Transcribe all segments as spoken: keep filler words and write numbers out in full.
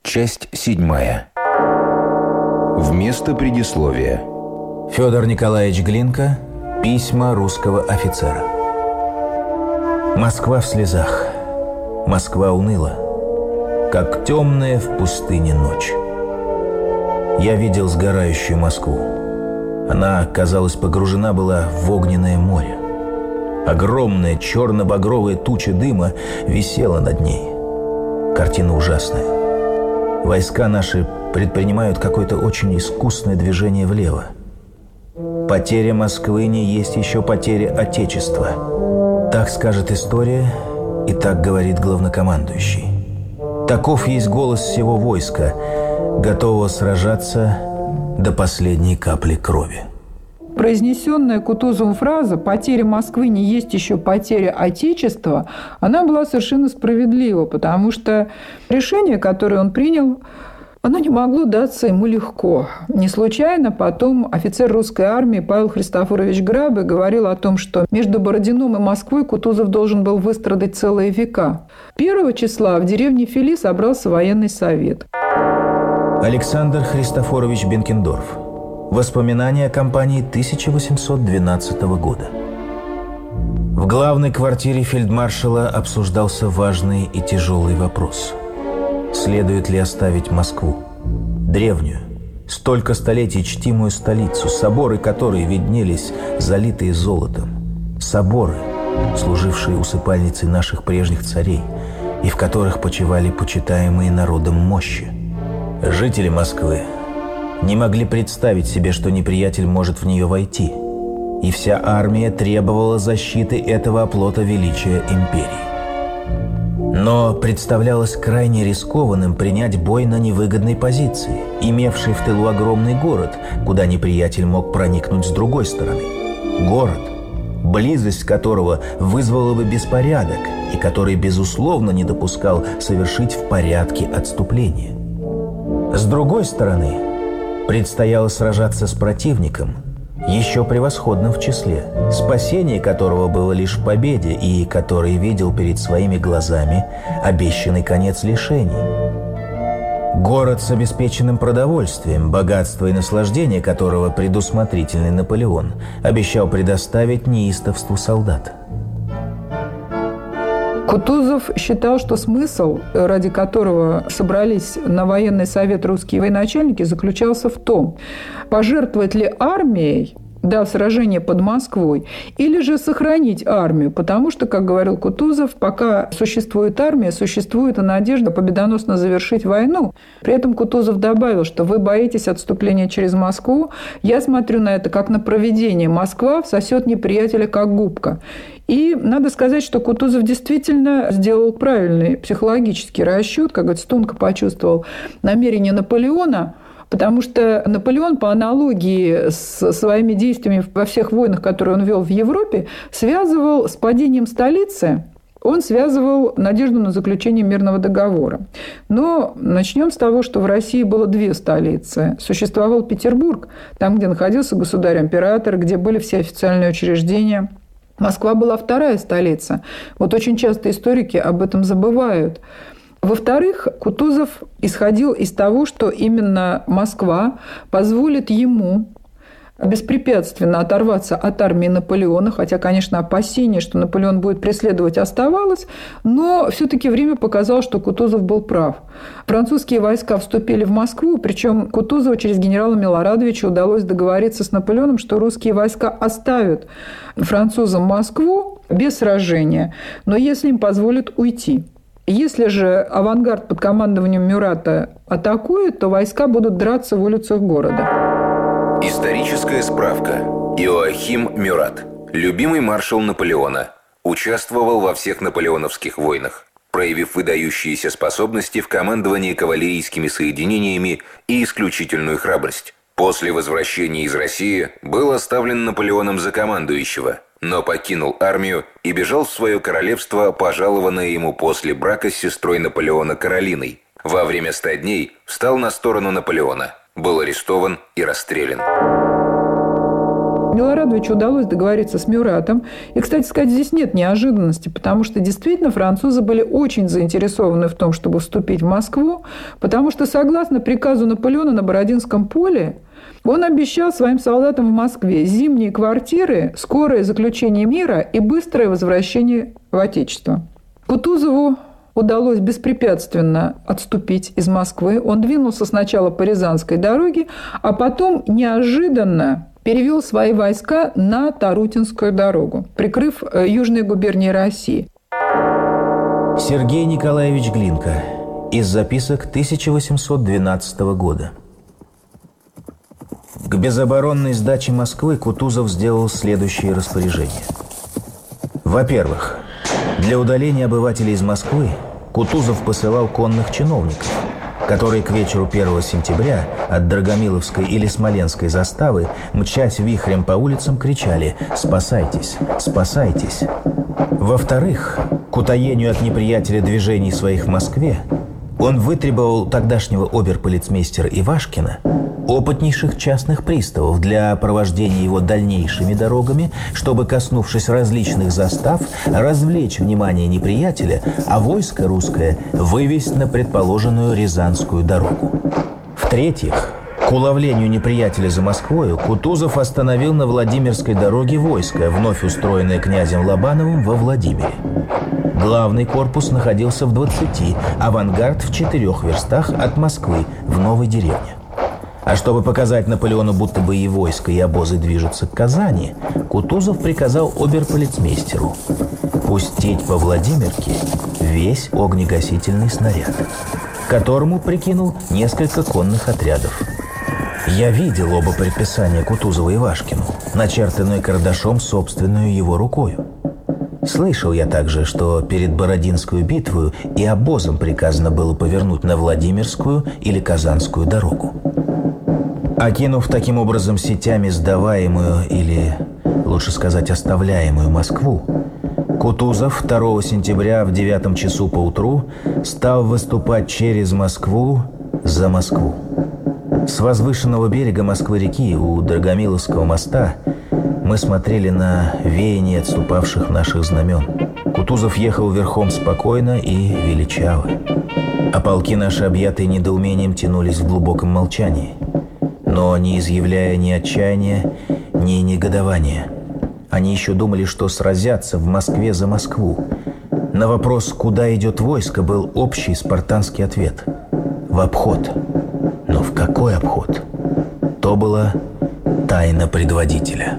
Часть седьмая. Вместо предисловия. Федор Николаевич Глинка. Письма русского офицера. Москва в слезах. Москва уныла, как темная в пустыне ночь. Я видел сгорающую Москву. Она, казалось, погружена была в огненное море. Огромная черно-багровая туча дыма висела над ней. Картина ужасная. Войска наши предпринимают какое-то очень искусное движение влево. Потеря Москвы не есть еще потеря Отечества. Так скажет история, и так говорит главнокомандующий. Таков есть голос всего войска, готового сражаться до последней капли крови. Произнесенная Кутузовым фраза «потеря Москвы не есть еще потеря Отечества», она была совершенно справедлива, потому что решение, которое он принял, оно не могло даться ему легко. Не случайно потом офицер русской армии Павел Христофорович Грабе говорил о том, что между Бородином и Москвой Кутузов должен был выстрадать целые века. Первого числа в деревне Фили собрался военный совет. Александр Христофорович Бенкендорф. Воспоминания о кампании тысяча восемьсот двенадцатого года. В главной квартире фельдмаршала обсуждался важный и тяжелый вопрос. Следует ли оставить Москву? Древнюю, столько столетий чтимую столицу, соборы которой виднелись, залитые золотом. Соборы, служившие усыпальницей наших прежних царей, и в которых почивали почитаемые народом мощи. Жители Москвы не могли представить себе, что неприятель может в нее войти. И вся армия требовала защиты этого оплота величия империи. Но представлялось крайне рискованным принять бой на невыгодной позиции, имевший в тылу огромный город, куда неприятель мог проникнуть с другой стороны. Город, близость которого вызвала бы беспорядок и который, безусловно, не допускал совершить в порядке отступление. С другой стороны, предстояло сражаться с противником, еще превосходным в числе, спасение которого было лишь в победе и который видел перед своими глазами обещанный конец лишений. Город с обеспеченным продовольствием, богатство и наслаждение которого предусмотрительный Наполеон обещал предоставить неистовству солдат. Кутузов считал, что смысл, ради которого собрались на военный совет русские военачальники, заключался в том, пожертвовать ли армией, дав сражение под Москвой, или же сохранить армию, потому что, как говорил Кутузов, пока существует армия, существует и надежда победоносно завершить войну. При этом Кутузов добавил, что вы боитесь отступления через Москву, я смотрю на это как на провидение. Москва всосет неприятеля как губка. И надо сказать, что Кутузов действительно сделал правильный психологический расчет, как говорится, тонко почувствовал намерение Наполеона, потому что Наполеон, по аналогии с своими действиями во всех войнах, которые он вел в Европе, связывал с падением столицы, он связывал надежду на заключение мирного договора. Но начнем с того, что в России было две столицы. Существовал Петербург, там, где находился государь-император, где были все официальные учреждения. Москва была вторая столица. Вот очень часто историки об этом забывают. Во-вторых, Кутузов исходил из того, что именно Москва позволит ему беспрепятственно оторваться от армии Наполеона, хотя, конечно, опасение, что Наполеон будет преследовать, оставалось, но все-таки время показало, что Кутузов был прав. Французские войска вступили в Москву, причем Кутузову через генерала Милорадовича удалось договориться с Наполеоном, что русские войска оставят французам Москву без сражения, но если им позволят уйти. Если же авангард под командованием Мюрата атакует, то войска будут драться в улицах города. Историческая справка. Иоахим Мюрат. Любимый маршал Наполеона. Участвовал во всех наполеоновских войнах, проявив выдающиеся способности в командовании кавалерийскими соединениями и исключительную храбрость. После возвращения из России был оставлен Наполеоном за командующего, но покинул армию и бежал в свое королевство, пожалованное ему после брака с сестрой Наполеона Каролиной. Во время ста дней встал на сторону Наполеона, был арестован и расстрелян. Милорадовичу удалось договориться с Мюратом. И, кстати сказать, здесь нет неожиданности, потому что действительно французы были очень заинтересованы в том, чтобы вступить в Москву, потому что, согласно приказу Наполеона на Бородинском поле, он обещал своим солдатам в Москве зимние квартиры, скорое заключение мира и быстрое возвращение в Отечество. Кутузову удалось беспрепятственно отступить из Москвы. Он двинулся сначала по Рязанской дороге, а потом неожиданно перевел свои войска на Тарутинскую дорогу, прикрыв южные губернии России. Сергей Николаевич Глинка. Из записок тысяча восемьсот двенадцатого года. К безоборонной сдаче Москвы Кутузов сделал следующие распоряжения. Во-первых, для удаления обывателей из Москвы Кутузов посылал конных чиновников, которые к вечеру первого сентября от Драгомиловской или Смоленской заставы, мчась вихрем по улицам, кричали «Спасайтесь! Спасайтесь!». Во-вторых, к утаению от неприятеля движений своих в Москве он вытребовал тогдашнего оберполицмейстера Ивашкина опытнейших частных приставов для провождения его дальнейшими дорогами, чтобы, коснувшись различных застав, развлечь внимание неприятеля, а войско русское вывести на предположенную Рязанскую дорогу. В-третьих, к уловлению неприятеля за Москвою Кутузов остановил на Владимирской дороге войско, вновь устроенное князем Лобановым во Владимире. Главный корпус находился в двадцати, авангард в четырех верстах от Москвы, в Новой деревне. А чтобы показать Наполеону, будто бы и войско, и обозы движутся к Казани, Кутузов приказал оберполицмейстеру пустить по Владимирке весь огнегасительный снаряд, к которому прикинул несколько конных отрядов. Я видел оба предписания Кутузова Ивашкину, начертанные карандашом собственную его рукою. Слышал я также, что перед Бородинскую битвою и обозам приказано было повернуть на Владимирскую или Казанскую дорогу. Окинув таким образом сетями сдаваемую или, лучше сказать, оставляемую Москву, Кутузов второго сентября в девятом часу поутру стал выступать через Москву за Москву. С возвышенного берега Москвы-реки у Драгомиловского моста мы смотрели на веяние отступавших наших знамен. Кутузов ехал верхом спокойно и величаво, а полки наши, объятые недоумением, тянулись в глубоком молчании, но не изъявляя ни отчаяния, ни негодования. Они еще думали, что сразятся в Москве за Москву. На вопрос, куда идет войско, был общий спартанский ответ – в обход. Но в какой обход? То была тайна предводителя.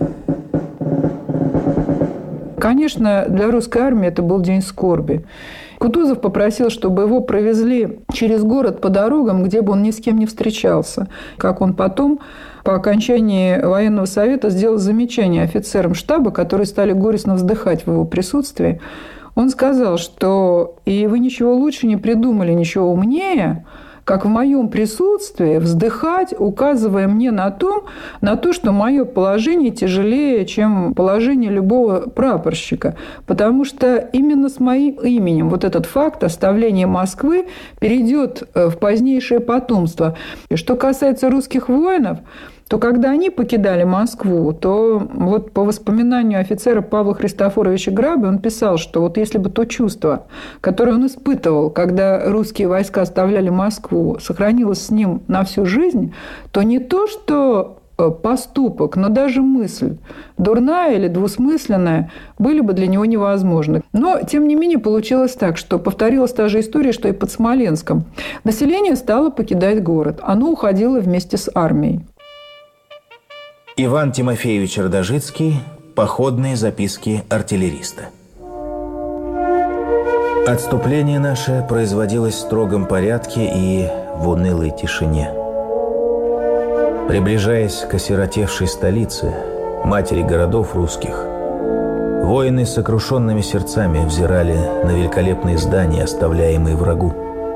Конечно, для русской армии это был день скорби. Кутузов попросил, чтобы его провезли через город по дорогам, где бы он ни с кем не встречался. Как он потом, по окончании военного совета, сделал замечание офицерам штаба, которые стали горестно вздыхать в его присутствии. Он сказал, что «и вы ничего лучше не придумали, ничего умнее, как в моем присутствии вздыхать, указывая мне на то, на то, что мое положение тяжелее, чем положение любого прапорщика. Потому что именно с моим именем вот этот факт оставления Москвы перейдет в позднейшее потомство. И что касается русских воинов, то когда они покидали Москву, то вот по воспоминанию офицера Павла Христофоровича Грабы он писал, что вот если бы то чувство, которое он испытывал, когда русские войска оставляли Москву, сохранилось с ним на всю жизнь, то не то, что поступок, но даже мысль, дурная или двусмысленная, были бы для него невозможны. Но, тем не менее, получилось так, что повторилась та же история, что и под Смоленском. Население стало покидать город. Оно уходило вместе с армией. Иван Тимофеевич Родожицкий. Походные записки артиллериста. Отступление наше производилось в строгом порядке и в унылой тишине. Приближаясь к осиротевшей столице, матери городов русских, воины с сокрушенными сердцами взирали на великолепные здания, оставляемые врагу.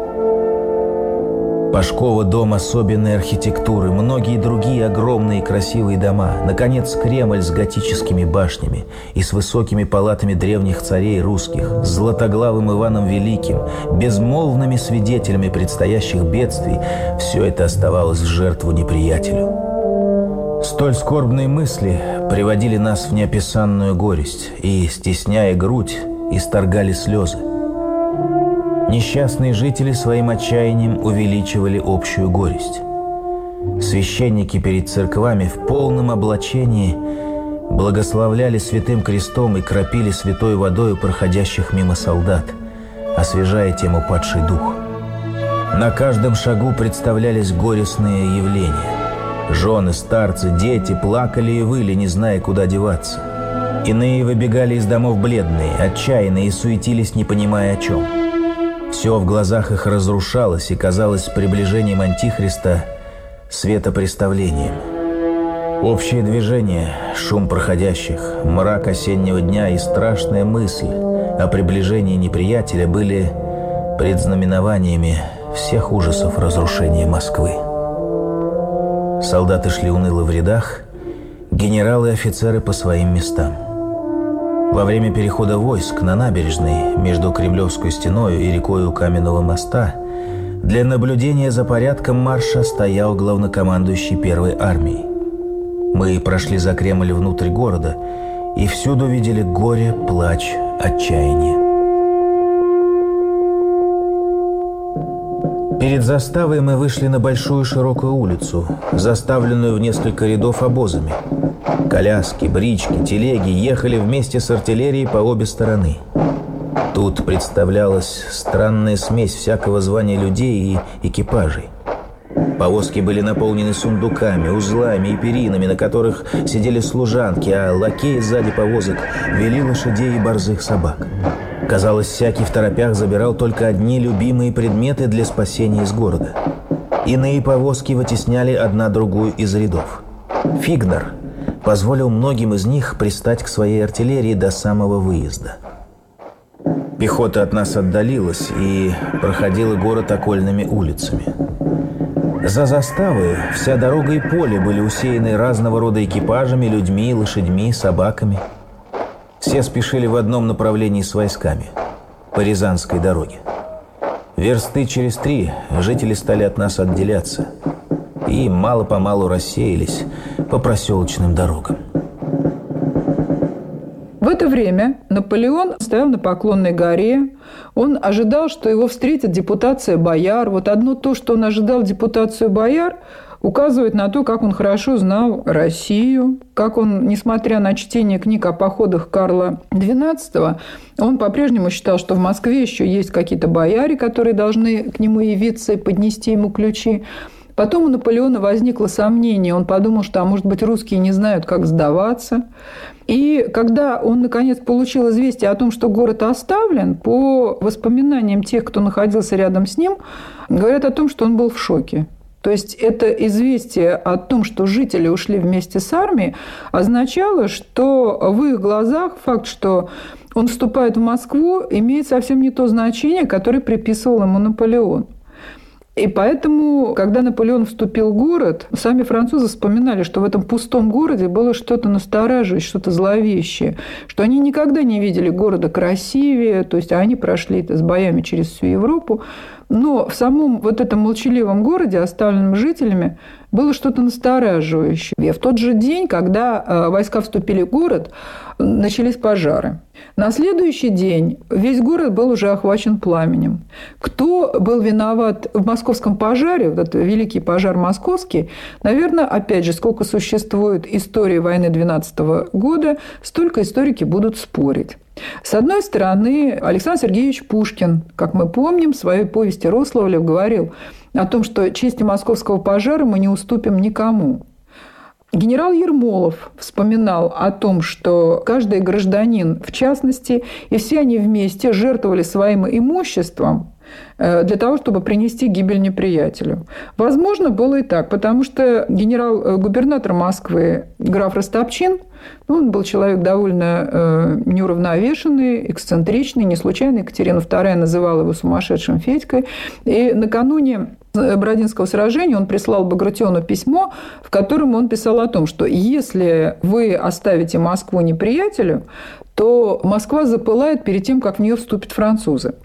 Пашково дом особенной архитектуры, многие другие огромные красивые дома, наконец, Кремль с готическими башнями и с высокими палатами древних царей русских, с Златоглавым Иваном Великим, безмолвными свидетелями предстоящих бедствий, все это оставалось в жертву неприятелю. Столь скорбные мысли приводили нас в неописанную горесть и, стесняя грудь, исторгали слезы. Несчастные жители своим отчаянием увеличивали общую горесть. Священники перед церквами в полном облачении благословляли святым крестом и кропили святой водою проходящих мимо солдат, освежая тем упадший дух. На каждом шагу представлялись горестные явления. Жены, старцы, дети плакали и выли, не зная, куда деваться. Иные выбегали из домов бледные, отчаянные и суетились, не понимая о чем. Все в глазах их разрушалось и казалось приближением Антихриста светопреставлением. Общее движение, шум проходящих, мрак осеннего дня и страшная мысль о приближении неприятеля были предзнаменованиями всех ужасов разрушения Москвы. Солдаты шли уныло в рядах, генералы и офицеры по своим местам. Во время перехода войск на набережной между Кремлевской стеной и рекой у Каменного моста для наблюдения за порядком марша стоял главнокомандующий первой армией. Мы прошли за Кремль внутрь города и всюду видели горе, плач, отчаяние. Перед заставой мы вышли на большую широкую улицу, заставленную в несколько рядов обозами. Коляски, брички, телеги ехали вместе с артиллерией по обе стороны. Тут представлялась странная смесь всякого звания людей и экипажей. Повозки были наполнены сундуками, узлами и перинами, на которых сидели служанки, а лакеи сзади повозок вели лошадей и борзых собак. Казалось, всякий в торопях забирал только одни любимые предметы для спасения из города. Иные повозки вытесняли одна другую из рядов. Фигнер позволил многим из них пристать к своей артиллерии до самого выезда. Пехота от нас отдалилась и проходила город окольными улицами. За заставой вся дорога и поле были усеяны разного рода экипажами, людьми, лошадьми, собаками. Все спешили в одном направлении с войсками – по Рязанской дороге. Версты через три жители стали от нас отделяться и мало-помалу рассеялись по проселочным дорогам. В это время Наполеон стоял на Поклонной горе. Он ожидал, что его встретит депутация бояр. Вот одно то, что он ожидал депутацию бояр, указывает на то, как он хорошо знал Россию, как он, несмотря на чтение книг о походах Карла двенадцатого, он по-прежнему считал, что в Москве еще есть какие-то бояре, которые должны к нему явиться и поднести ему ключи. Потом у Наполеона возникло сомнение, он подумал, что, а может быть, русские не знают, как сдаваться. И когда он, наконец, получил известие о том, что город оставлен, по воспоминаниям тех, кто находился рядом с ним, говорят о том, что он был в шоке. То есть это известие о том, что жители ушли вместе с армией, означало, что в их глазах факт, что он вступает в Москву, имеет совсем не то значение, которое приписывал ему Наполеон. И поэтому, когда Наполеон вступил в город, сами французы вспоминали, что в этом пустом городе было что-то настораживающее, что-то зловещее, что они никогда не видели города красивее, то есть они прошли это с боями через всю Европу, но в самом вот этом молчаливом городе, оставленном жителями, было что-то настораживающее. И в тот же день, когда войска вступили в город, начались пожары. На следующий день весь город был уже охвачен пламенем. Кто был виноват в московском пожаре, вот этот великий пожар московский, наверное, опять же, сколько существует истории войны двенадцатого года, столько историки будут спорить. С одной стороны, Александр Сергеевич Пушкин, как мы помним, в своей повести «Рославлев» говорил о том, что чести московского пожара мы не уступим никому. Генерал Ермолов вспоминал о том, что каждый гражданин, в частности, и все они вместе жертвовали своим имуществом для того, чтобы принести гибель неприятелю. Возможно, было и так, потому что генерал-губернатор Москвы граф Растопчин, ну, он был человек довольно э, неуравновешенный, эксцентричный, не случайно Екатерина вторая называла его сумасшедшим Федькой. И накануне Бородинского сражения он прислал Багратиону письмо, в котором он писал о том, что если вы оставите Москву неприятелю, то Москва запылает перед тем, как в нее вступят французы.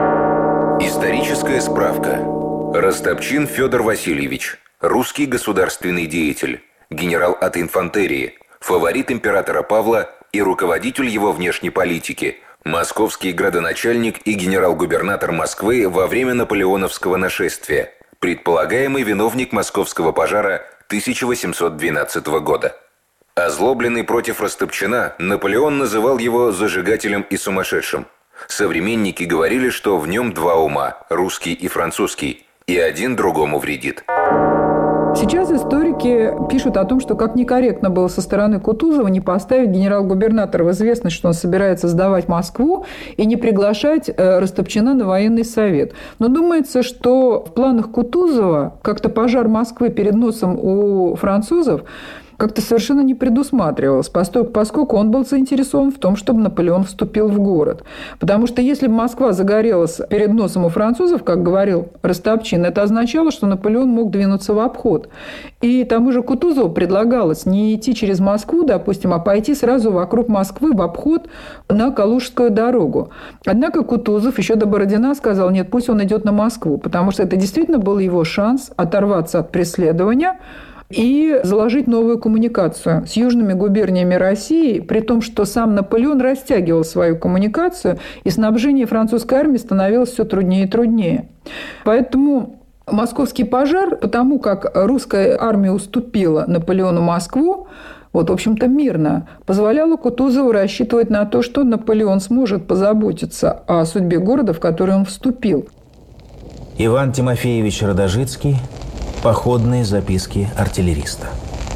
Историческая справка. Растопчин Федор Васильевич. Русский государственный деятель. генерал от инфантерии, фаворит императора Павла и руководитель его внешней политики, московский градоначальник и генерал-губернатор Москвы во время наполеоновского нашествия, предполагаемый виновник московского пожара тысяча восемьсот двенадцатого года. Озлобленный против Растопчина, Наполеон называл его зажигателем и сумасшедшим. Современники говорили, что в нем два ума – русский и французский, и один другому вредит. Сейчас историки пишут о том, что как некорректно было со стороны Кутузова не поставить генерал-губернатора в известность, что он собирается сдавать Москву, и не приглашать Растопчина на военный совет. Но думается, что в планах Кутузова как-то пожар Москвы перед носом у французов как-то совершенно не предусматривалось, поскольку он был заинтересован в том, чтобы Наполеон вступил в город. Потому что если бы Москва загорелась перед носом у французов, как говорил Растопчин, это означало, что Наполеон мог двинуться в обход. И тому же Кутузову предлагалось не идти через Москву, допустим, а пойти сразу вокруг Москвы в обход на Калужскую дорогу. Однако Кутузов еще до Бородина сказал, нет, пусть он идет на Москву, потому что это действительно был его шанс оторваться от преследования и заложить новую коммуникацию с южными губерниями России, при том, что сам Наполеон растягивал свою коммуникацию, и снабжение французской армии становилось все труднее и труднее. Поэтому московский пожар, потому как русская армия уступила Наполеону Москву, вот, в общем-то, мирно, позволяло Кутузову рассчитывать на то, что Наполеон сможет позаботиться о судьбе города, в который он вступил. Иван Тимофеевич Радожицкий. Походные записки артиллериста.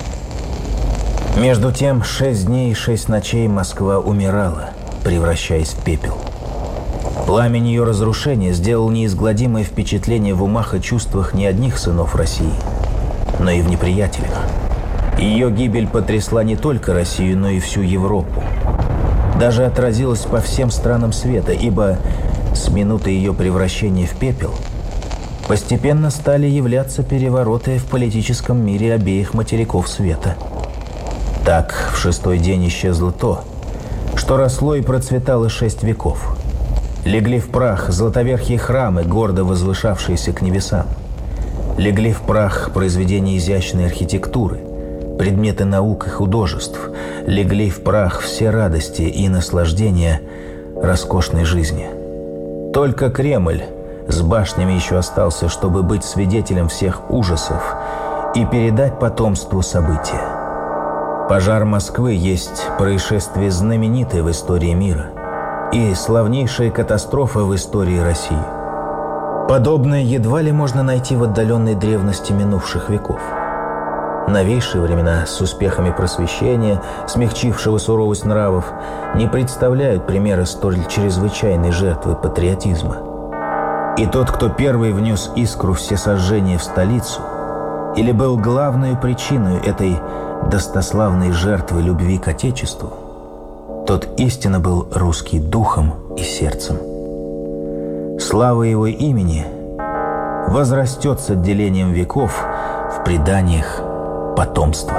Между тем, шесть дней и шесть ночей Москва умирала, превращаясь в пепел. Пламень ее разрушения сделал неизгладимое впечатление в умах и чувствах не одних сынов России, но и в неприятелях. Ее гибель потрясла не только Россию, но и всю Европу. Даже отразилась по всем странам света, ибо с минуты ее превращения в пепел постепенно стали являться перевороты в политическом мире обеих материков света. Так, в шестой день исчезло то, что росло и процветало шесть веков. Легли в прах златоверхие храмы, гордо возвышавшиеся к небесам. Легли в прах произведения изящной архитектуры, предметы наук и художеств. Легли в прах все радости и наслаждения роскошной жизни. Только Кремль с башнями еще остался, чтобы быть свидетелем всех ужасов и передать потомству события. Пожар Москвы есть происшествие знаменитое в истории мира и славнейшая катастрофа в истории России. Подобное едва ли можно найти в отдаленной древности минувших веков. Новейшие времена с успехами просвещения, смягчившего суровость нравов, не представляют примера столь чрезвычайной жертвы патриотизма. И тот, кто первый внес искру всесожжения в столицу, или был главной причиной этой достославной жертвы любви к Отечеству, тот истинно был русский духом и сердцем. Слава его имени возрастет с отделением веков в преданиях потомства.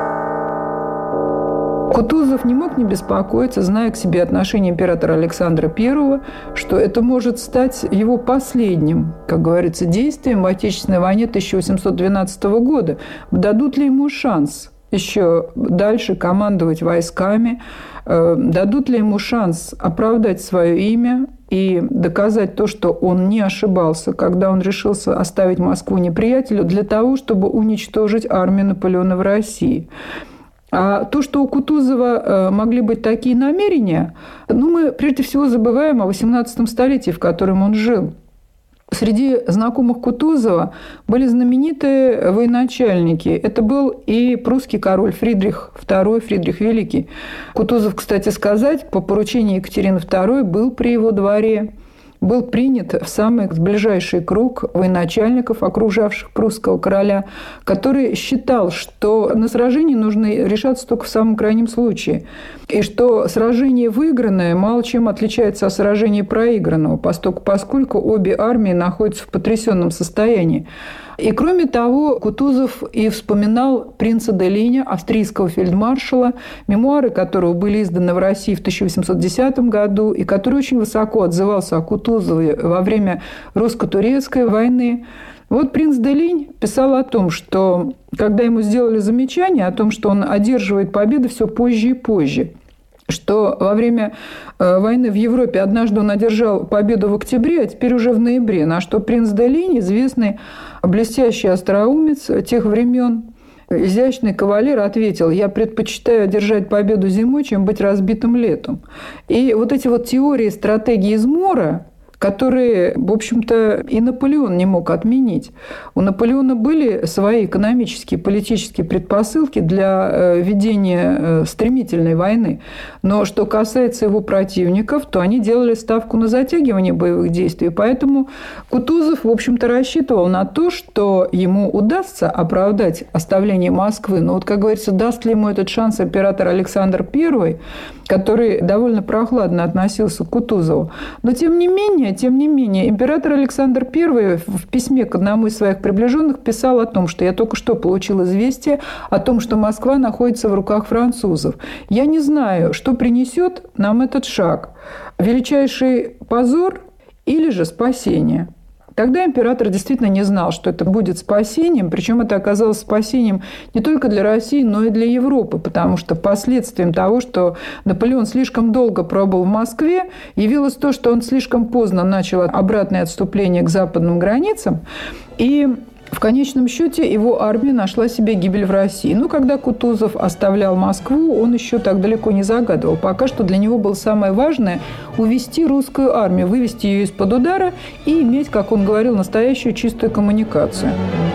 Кутузов не мог не беспокоиться, зная к себе отношение императора Александра Первого, что это может стать его последним, как говорится, действием в Отечественной войне тысяча восемьсот двенадцатого года. Дадут ли ему шанс еще дальше командовать войсками, дадут ли ему шанс оправдать свое имя и доказать то, что он не ошибался, когда он решился оставить Москву неприятелю для того, чтобы уничтожить армию Наполеона в России. А то, что у Кутузова могли быть такие намерения, ну, мы прежде всего забываем о восемнадцатом столетии, в котором он жил. Среди знакомых Кутузова были знаменитые военачальники. Это был и прусский король Фридрих Второй, Фридрих Великий. Кутузов, кстати сказать, по поручению Екатерины Второй был при его дворе, был принят в самый ближайший круг военачальников, окружавших прусского короля, который считал, что на сражении нужно решаться только в самом крайнем случае, и что сражение выигранное мало чем отличается от сражения проигранного, поскольку обе армии находятся в потрясенном состоянии. И кроме того, Кутузов и вспоминал принца де Линя, австрийского фельдмаршала, мемуары которого были изданы в России в тысяча восемьсот десятом году, и который очень высоко отзывался о Кутузове во время русско-турецкой войны. Вот принц де Линь писал о том, что когда ему сделали замечание о том, что он одерживает победы все позже и позже, что во время э, войны в Европе однажды он одержал победу в октябре, а теперь уже в ноябре, на что принц де Линь, известный блестящий остроумец тех времен, изящный кавалер, ответил: я предпочитаю одержать победу зимой, чем быть разбитым летом. И вот эти вот теории, стратегии измора, которые, в общем-то, и Наполеон не мог отменить. У Наполеона были свои экономические, политические предпосылки для ведения стремительной войны. Но что касается его противников, то они делали ставку на затягивание боевых действий. Поэтому Кутузов, в общем-то, рассчитывал на то, что ему удастся оправдать оставление Москвы. Но вот, как говорится, даст ли ему этот шанс император Александр Первый, который довольно прохладно относился к Кутузову. Но, тем не менее, тем не менее, император Александр Первый в письме к одному из своих приближенных писал о том, что я только что получил известие о том, что Москва находится в руках французов. Я не знаю, что принесет нам этот шаг. Величайший позор или же спасение? Тогда император действительно не знал, что это будет спасением, причем это оказалось спасением не только для России, но и для Европы, потому что последствием того, что Наполеон слишком долго пробыл в Москве, явилось то, что он слишком поздно начал обратное отступление к западным границам, и в конечном счете его армия нашла себе гибель в России. Ну, когда Кутузов оставлял Москву, он еще так далеко не загадывал. Пока что для него было самое важное – увести русскую армию, вывести ее из-под удара и иметь, как он говорил, настоящую чистую коммуникацию.